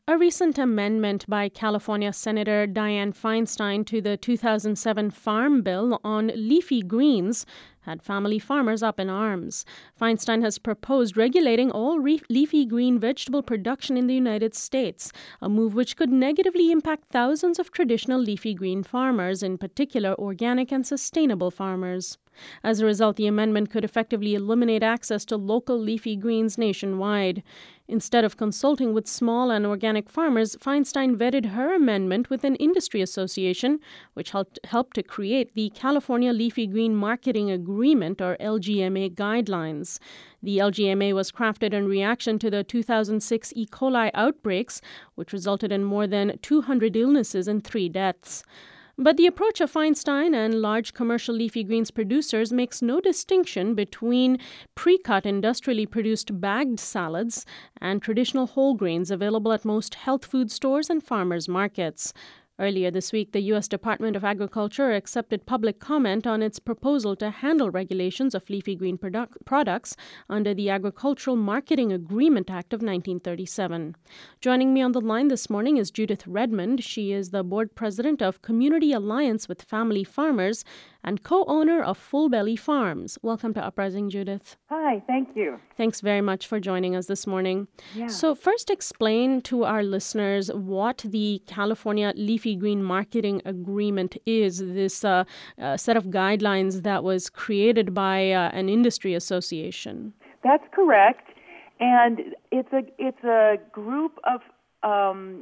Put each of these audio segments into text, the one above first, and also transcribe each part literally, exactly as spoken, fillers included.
A recent amendment by California Senator Dianne Feinstein to the two thousand seven Farm Bill on leafy greens had family farmers up in arms. Feinstein has proposed regulating all re- leafy green vegetable production in the United States, a move which could negatively impact thousands of traditional leafy green farmers, in particular organic and sustainable farmers. As a result, the amendment could effectively eliminate access to local leafy greens nationwide. Instead of consulting with small and organic farmers, Feinstein vetted her amendment with an industry association, which helped, helped to create the California Leafy Green Marketing Agreement, or L G M A, guidelines. The L G M A was crafted in reaction to the two thousand six E. coli outbreaks, which resulted in more than two hundred illnesses and three deaths. But the approach of Feinstein and large commercial leafy greens producers makes no distinction between pre-cut industrially produced bagged salads and traditional whole grains available at most health food stores and farmers markets. Earlier this week, the U S Department of Agriculture accepted public comment on its proposal to handle regulations of leafy green product- products under the Agricultural Marketing Agreement Act of nineteen thirty-seven. Joining me on the line this morning is Judith Redmond. She is the board president of Community Alliance with Family Farmers and co-owner of Full Belly Farms. Welcome to Uprising, Judith. Hi, thank you. Thanks very much for joining us this morning. Yeah. So first, explain to our listeners what the California Leafy Green Marketing Agreement is, this uh, uh, set of guidelines that was created by uh, an industry association. That's correct. And it's a it's a group of um,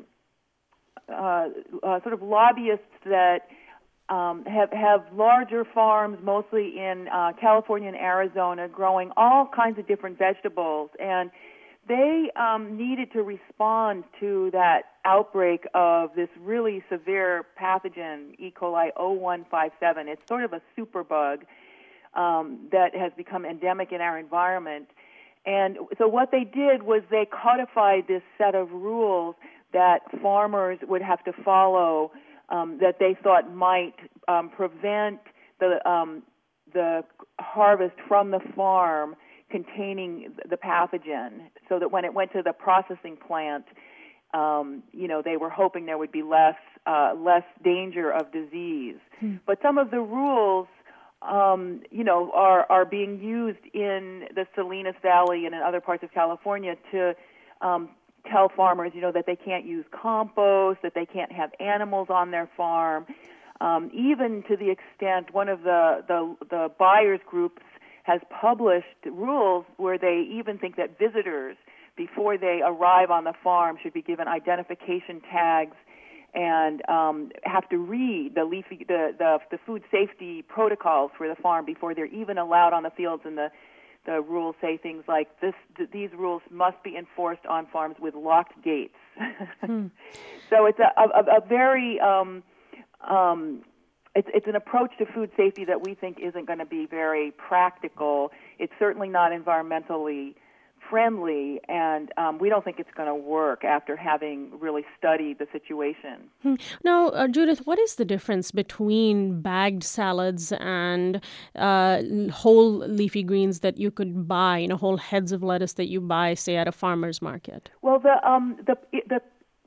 uh, uh, sort of lobbyists that Um, have have larger farms, mostly in uh, California and Arizona, growing all kinds of different vegetables, and they um, needed to respond to that outbreak of this really severe pathogen, E. coli oh one five seven. It's sort of a superbug um, that has become endemic in our environment. And so what they did was they codified this set of rules that farmers would have to follow, Um, that they thought might um, prevent the um, the harvest from the farm containing the pathogen, so that when it went to the processing plant, um, you know, they were hoping there would be less uh, less danger of disease. Hmm. But some of the rules, um, you know, are are being used in the Salinas Valley and in other parts of California to um, tell farmers, you know, that they can't use compost, that they can't have animals on their farm, um, even to the extent one of the, the, the buyers groups has published rules where they even think that visitors, before they arrive on the farm, should be given identification tags and um, have to read the, leafy, the, the, the food safety protocols for the farm before they're even allowed on the fields. And the The rules say things like this: th- these rules must be enforced on farms with locked gates. hmm. So it's a, a, a very um, um, it's, it's an approach to food safety that we think isn't going to be very practical. It's certainly not environmentally friendly, and um, we don't think it's going to work after having really studied the situation. Hmm. Now, uh, Judith, what is the difference between bagged salads and uh, whole leafy greens that you could buy, you know, whole heads of lettuce that you buy, say, at a farmer's market? Well, the um, the the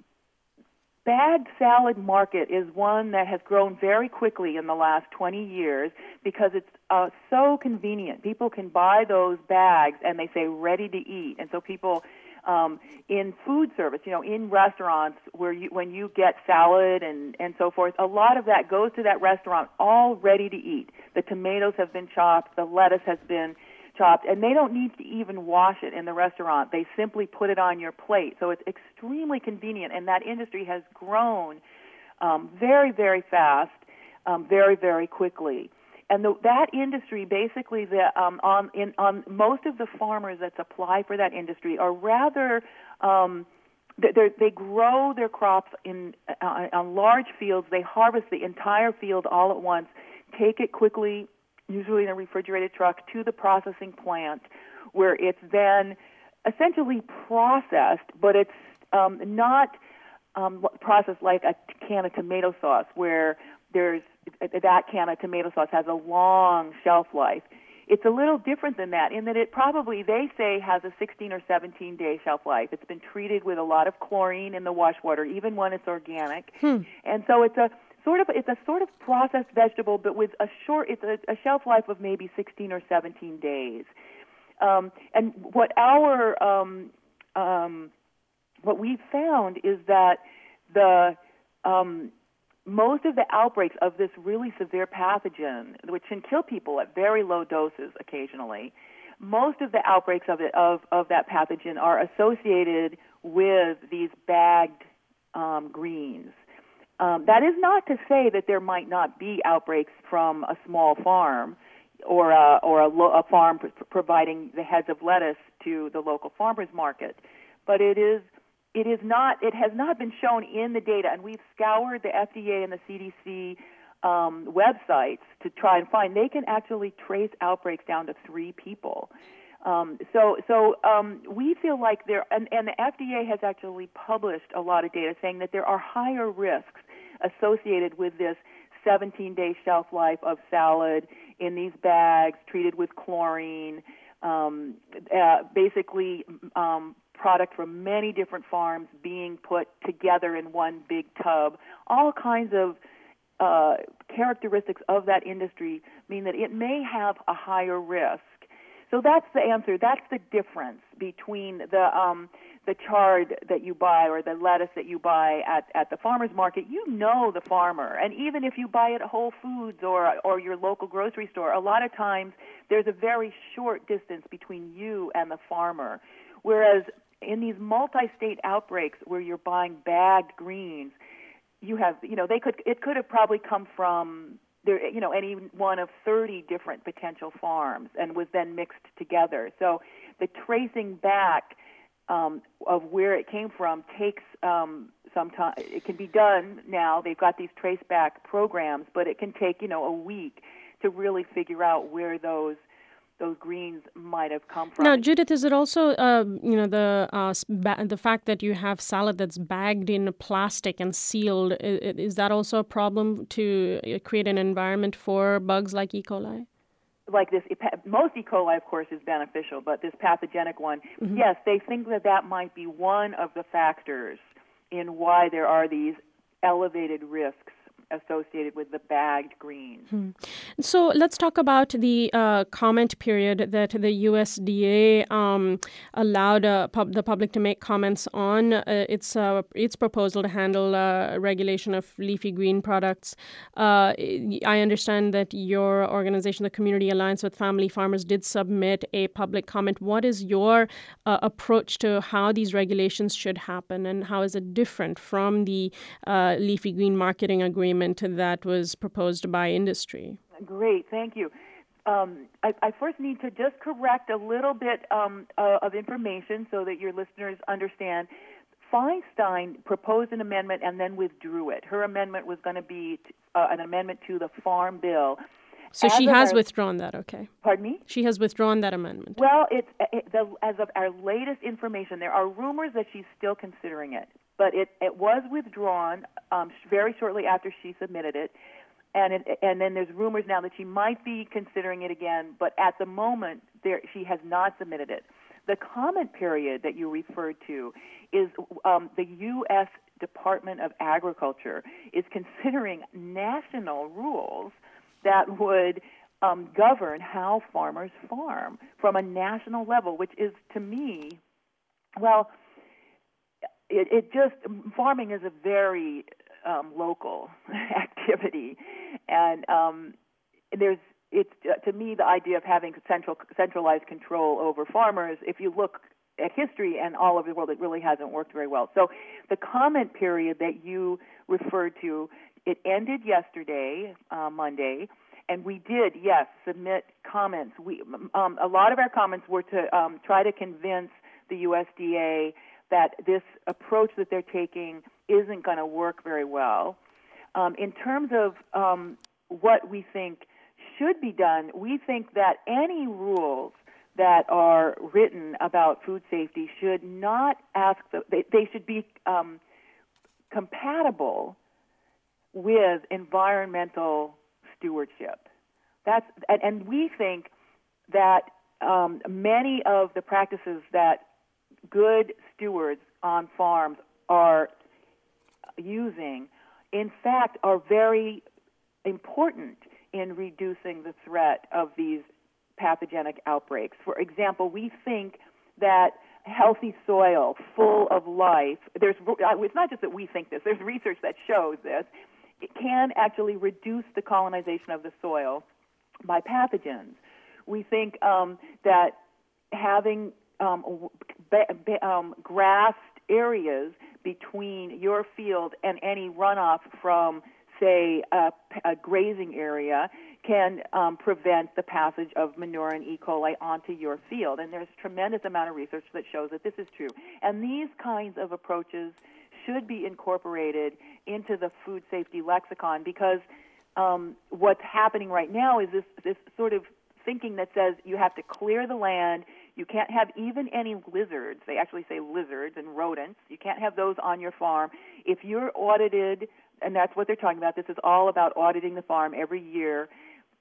bagged salad market is one that has grown very quickly in the last twenty years because it's uh, so convenient. People can buy those bags and they say ready to eat. And so people um, in food service, you know, in restaurants where you, when you get salad and, and so forth, a lot of that goes to that restaurant all ready to eat. The tomatoes have been chopped, the lettuce has been chopped, and they don't need to even wash it in the restaurant. They simply put it on your plate. So it's extremely convenient, and that industry has grown um, very, very fast, um, very, very quickly. And the, that industry, basically, the, um, on, in, on most of the farmers that supply for that industry are rather, um, they, they grow their crops in uh, on large fields. They harvest the entire field all at once, take it quickly, usually in a refrigerated truck, to the processing plant, where it's then essentially processed, but it's um, not um, processed like a can of tomato sauce, where there's that can of tomato sauce has a long shelf life. it's a little different than that in that it probably, they say, has a sixteen or seventeen day shelf life. It's been treated with a lot of chlorine in the wash water, even when it's organic. Hmm. And so it's a sort of it's a sort of processed vegetable, but with a short it's a, a shelf life of maybe sixteen or seventeen days. Um, and what our um, um, what we found is that the um, most of the outbreaks of this really severe pathogen, which can kill people at very low doses occasionally, most of the outbreaks of it of, of that pathogen are associated with these bagged um, greens. Um, that is not to say that there might not be outbreaks from a small farm or a, or a, lo- a farm pr- providing the heads of lettuce to the local farmers market, but it is it is not it has not been shown in the data, and we've scoured the F D A and the C D C um, websites to try and find. They can actually trace outbreaks down to three people. Um, so so um, we feel like there, and, and the F D A has actually published a lot of data saying that there are higher risks associated with this seventeen day shelf life of salad in these bags treated with chlorine, um, uh, basically um, product from many different farms being put together in one big tub. All kinds of uh, characteristics of that industry mean that it may have a higher risk. So that's the answer. That's the difference between the um, the chard that you buy or the lettuce that you buy at, at the farmer's market. You know the farmer, and even if you buy it at Whole Foods or or your local grocery store, a lot of times there's a very short distance between you and the farmer. Whereas in these multi-state outbreaks where you're buying bagged greens, you have you know they could it could have probably come from there, you know, any one of thirty different potential farms and was then mixed together. So the tracing back um, of where it came from takes um, some time. It can be done now. They've got these trace back programs, but it can take, you know, a week to really figure out where those those greens might have come from. Now, Judith, is it also, uh, you know, the uh, ba- the fact that you have salad that's bagged in plastic and sealed, is, is that also a problem to create an environment for bugs like E. coli? Like this, most E. coli, of course, is beneficial, but this pathogenic one, mm-hmm. yes, they think that that might be one of the factors in why there are these elevated risks associated with the bagged greens. Hmm. So let's talk about the uh, comment period that the U S D A um, allowed uh, pub- the public to make comments on uh, its uh, its proposal to handle uh, regulation of leafy green products. Uh, I understand that your organization, the Community Alliance with Family Farmers, did submit a public comment. What is your uh, approach to how these regulations should happen, and how is it different from the uh, leafy green marketing agreement that was proposed by industry? Great, thank you. Um, I, I first need to just correct a little bit um, uh, of information so that your listeners understand. Feinstein proposed an amendment and then withdrew it. Her amendment was going to be uh, an amendment to the Farm Bill. So as she has our, withdrawn that, okay. Pardon me? She has withdrawn that amendment. Well, it's it, the, as of our latest information, there are rumors that she's still considering it. But it, it was withdrawn um, very shortly after she submitted it. And it, and then there's rumors now that she might be considering it again, but at the moment there she has not submitted it. The comment period that you referred to is um, the U S Department of Agriculture is considering national rules that would um, govern how farmers farm from a national level, which is, to me, well, it, it just, farming is a very um, local activity, and um, there's, it's, uh, to me, the idea of having central, centralized control over farmers, if you look at history and all over the world, it really hasn't worked very well. So the comment period that you referred to, it ended yesterday, uh, Monday, and we did, yes, submit comments. We, um, a lot of our comments were to um, try to convince the U S D A that this approach that they're taking isn't going to work very well. Um, in terms of um, what we think should be done, we think that any rules that are written about food safety should not ask, the, they, they should be um, compatible with environmental stewardship. That's and, and we think that um, many of the practices that good stewards on farms are using, in fact, are very important in reducing the threat of these pathogenic outbreaks. For example, we think that healthy soil full of life, there's, it's not just that we think this, there's research that shows this, it can actually reduce the colonization of the soil by pathogens. We think um, that having um, be, be, um, grassed areas between your field and any runoff from, say, a, a grazing area can um, prevent the passage of manure and E. coli onto your field. And there's a tremendous amount of research that shows that this is true. And these kinds of approaches should be incorporated into the food safety lexicon, because um, what's happening right now is this, this sort of thinking that says you have to clear the land, you can't have even any lizards, they actually say lizards and rodents, you can't have those on your farm. If you're audited, and that's what they're talking about, this is all about auditing the farm every year,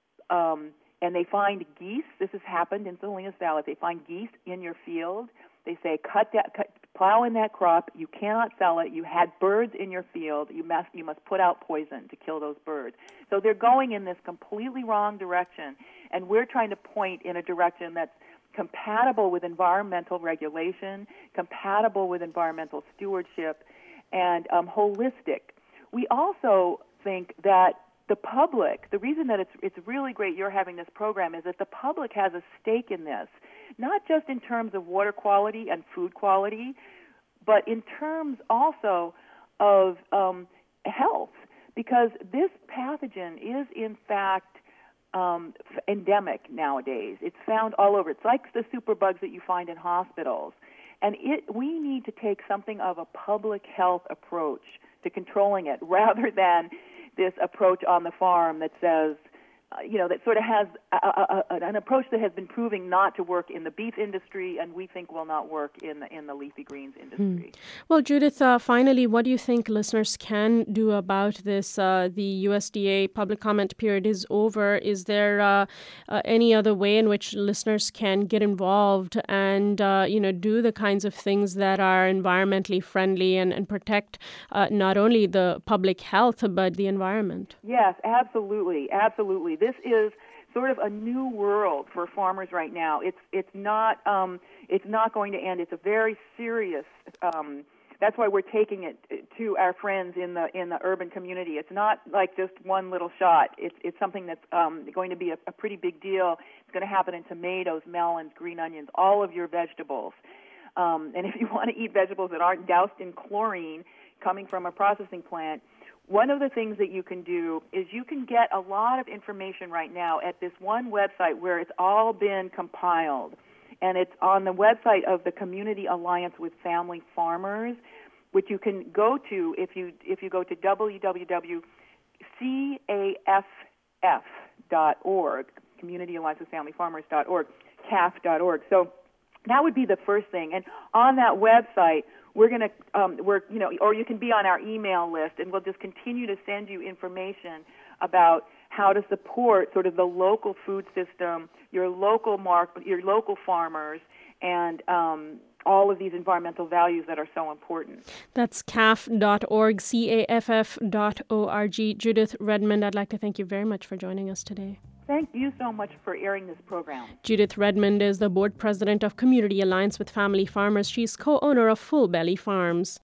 um, and they find geese, this has happened in Salinas Valley, they find geese in your field, they say cut that, cut, plow in that crop, you cannot sell it, you had birds in your field, you must, you must put out poison to kill those birds. So they're going in this completely wrong direction, and we're trying to point in a direction that's compatible with environmental regulation, compatible with environmental stewardship, and um, holistic. We also think that the public, the reason that it's it's really great you're having this program is that the public has a stake in this, not just in terms of water quality and food quality, but in terms also of um, health, because this pathogen is in fact um, endemic nowadays. It's found all over. It's like the superbugs that you find in hospitals. And it, we need to take something of a public health approach to controlling it rather than this approach on the farm that says, uh, you know, that sort of has a, a, a, an approach that has been proving not to work in the beef industry and we think will not work in the, in the leafy greens industry. Hmm. Well, Judith, uh, finally, what do you think listeners can do about this? Uh, the U S D A public comment period is over. Is there uh, uh, any other way in which listeners can get involved and, uh, you know, do the kinds of things that are environmentally friendly and, and protect uh, not only the public health, but the environment? Yes, absolutely, absolutely. This is sort of a new world for farmers right now. It's it's not um, it's not going to end. It's a very serious. Um, that's why we're taking it to our friends in the in the urban community. It's not like just one little shot. It's it's something that's um, going to be a, a pretty big deal. It's going to happen in tomatoes, melons, green onions, all of your vegetables. Um, and if you want to eat vegetables that aren't doused in chlorine coming from a processing plant, one of the things that you can do is you can get a lot of information right now at this one website where it's all been compiled. And it's on the website of the Community Alliance with Family Farmers, which you can go to if you if you go to w w w dot c a f f dot org, Community Alliance with Family Farmers dot org, C A F dot org. So that would be the first thing. And on that website, we're going to, um, we're, you know, or you can be on our email list, and we'll just continue to send you information about how to support sort of the local food system, your local market, your local farmers, and um, all of these environmental values that are so important. That's C A F dot org, C A F F dot org. Judith Redmond, I'd like to thank you very much for joining us today. Thank you so much for airing this program. Judith Redmond is the board president of Community Alliance with Family Farmers. She's co-owner of Full Belly Farms.